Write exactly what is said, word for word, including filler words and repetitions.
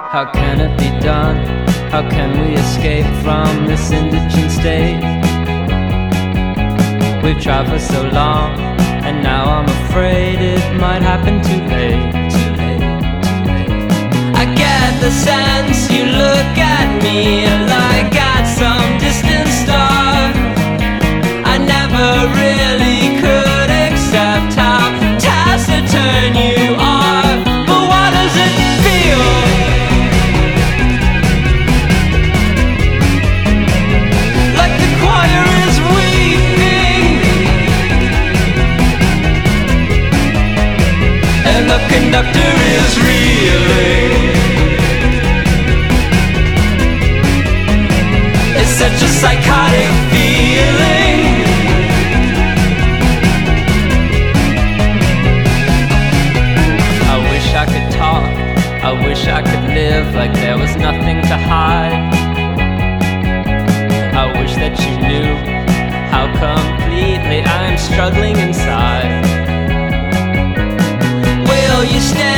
How can it be done? How can we escape from this indigent state? We've tried for so long, and now I'm afraid it might happen too late. Too late, too late. I get the sense you look at me like at some distant star. I never really could accept how taciturn you are. But what does it feel? Like the choir is weeping, and the conductor is reeling. It's such a psychotic feeling. I wish I could talk, I wish I could live like there was nothing to hide. I wish that you knew how completely I'm struggling inside. Will you stay?